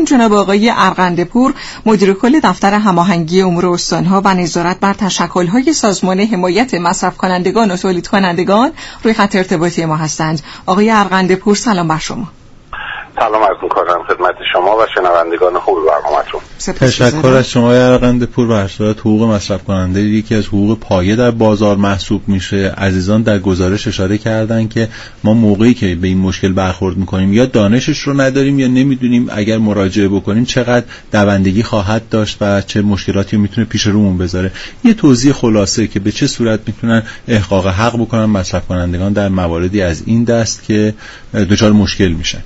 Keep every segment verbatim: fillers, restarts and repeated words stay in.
هستیم جناب آقای ارغنده پور، مدیر کل دفتر هماهنگی امور استان‌ها و نظارت بر تشکل‌های سازمان حمایت مصرف کنندگان و تولید کنندگان روی خط ارتباطی ما هستند. آقای ارغنده پور سلام بر شما. سلام عرض می‌کنم خدمت شما و شنوندگان خوب برنامه‌تون. تشکر از شما ارغنده پور. و هر حقوق مصرف کننده یکی از حقوق پایه در بازار محسوب میشه. عزیزان در گزارش اشاره کردن که ما موقعی که به این مشکل برخورد میکنیم یا دانشش رو نداریم یا نمیدونیم اگر مراجعه بکنیم چقدر دوندگی خواهد داشت و چه مشکلاتی میتونه پیش رومون بذاره. یه توضیح خلاصه که به چه صورت میتونن احقاق حق بکنن مصرف کنندگان در مواردی از این دست که دچار مشکل میشن.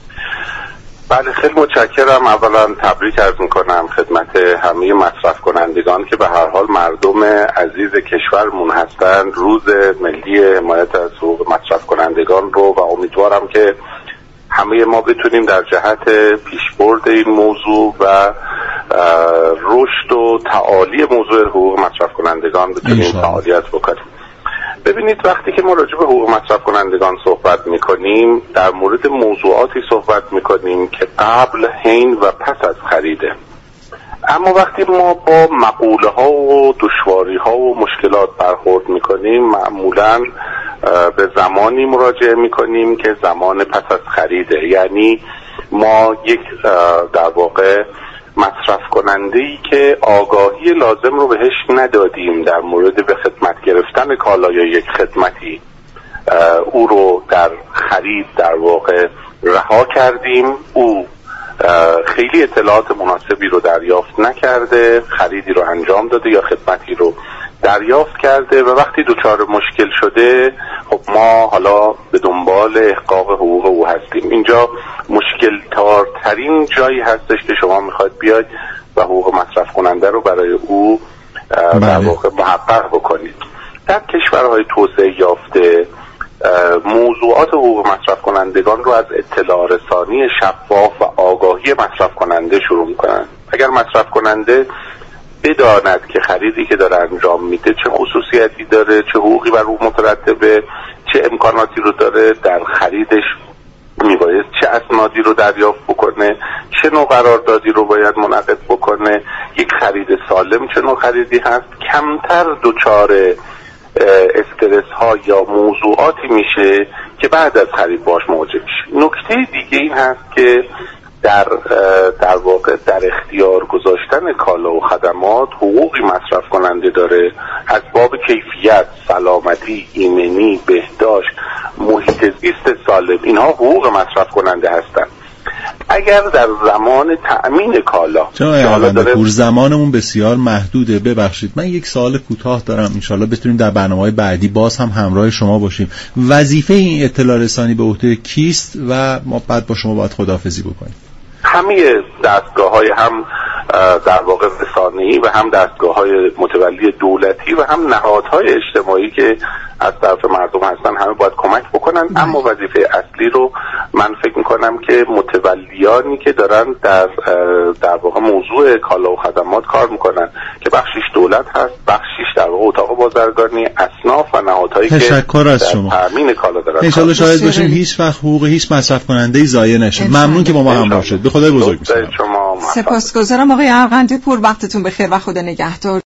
بله خیلی متشکرم. اولا تبریک عرض میکنم خدمت همه مصرف کنندگان که به هر حال مردم عزیز کشورمون هستند. روز ملی حمایت از حقوق مصرف کنندگان رو و امیدوارم که همه ما بتونیم در جهت پیشبرد این موضوع و رشد و تعالی موضوع حقوق مصرف کنندگان بتونیم فعالیت بکنیم. ببینید وقتی که ما راجع به حقوق مصرف کنندگان صحبت میکنیم در مورد موضوعاتی صحبت میکنیم که قبل، حین و پس از خریده. اما وقتی ما با مقوله ها و دشواری ها و مشکلات برخورد میکنیم معمولاً به زمانی مراجعه میکنیم که زمان پس از خریده. یعنی ما یک در واقع مصرف کننده‌ای که آگاهی لازم رو بهش ندادیم در مورد به خدمت گرفتن کالا یا یک خدمتی، او رو در خرید در واقع رها کردیم، او خیلی اطلاعات مناسبی رو دریافت نکرده، خریدی رو انجام داده یا خدمتی رو دریافت کرده و وقتی دچار مشکل شده خب ما حالا به دنبال احقاق حقوق او هستیم. اینجا مشکل ترین جایی هستش که شما میخواید بیاید و حقوق مصرف کننده رو برای او در واقع محقق بکنید. در کشورهای توسعه یافته موضوعات حقوق مصرف کنندگان رو از اطلاع رسانی شفاف و آگاهی مصرف کننده شروع میکنن. اگر مصرف کننده بداند که خریدی که داره انجام میده چه خصوصیتی داره، چه حقوقی بر او مترتبه، چه امکاناتی رو داره در خریدش، میباید چه اسنادی رو دریافت بکنه، چه نوع قراردادی رو باید منعقد بکنه، یک خرید سالم چه نوع خریدی هست، کمتر دچار استرس ها یا موضوعاتی میشه که بعد از خرید باش مواجه میشه. نکته دیگه این هست که در در واقع در اختیار گذاشتن کالا و خدمات حقوقی مصرف کننده داره از باب کیفیت، سلامتی، ایمنی، بهداشت، محیط زیست سالم. اینها حقوق مصرف کننده هستند. اگر در زمان تأمین کالا داره زمانمون بسیار محدوده، ببخشید من یک سوال کوتاه دارم، انشالله بتونیم در برنامه‌های بعدی باز هم همراه شما باشیم. وظیفه این اطلاع رسانی به عهده کیست و ما بعد با شما باید خداحافظی بکنیم؟ همه دستگاه‌های هم در واقع رسانه‌ای و هم دستگاه‌های متولی دولتی و هم نهادهای اجتماعی که از طرف مردم هستن همه باید کمک بکنن. اما وظیفه اصلی رو من فکر میکنم که متولیانی که دارن در در واقع موضوع کالا و خدمات کار میکنن که بخشیش دولت هست، بخشیش در واقع اتاق بازرگانی، اصناف و نهادهایی که تشکر از شما. تامین کالا دارن. ان شاءالله شاهد باشیم هیچ وقت حقوق هیچ مصرف کننده‌ای ضایع نشه. ممنون که با ما همراه شد. به خدای بزرگ می‌سپارم. سپاسگزارم آقای ارغنده پور، وقتتون بخیر و خدا نگهدار.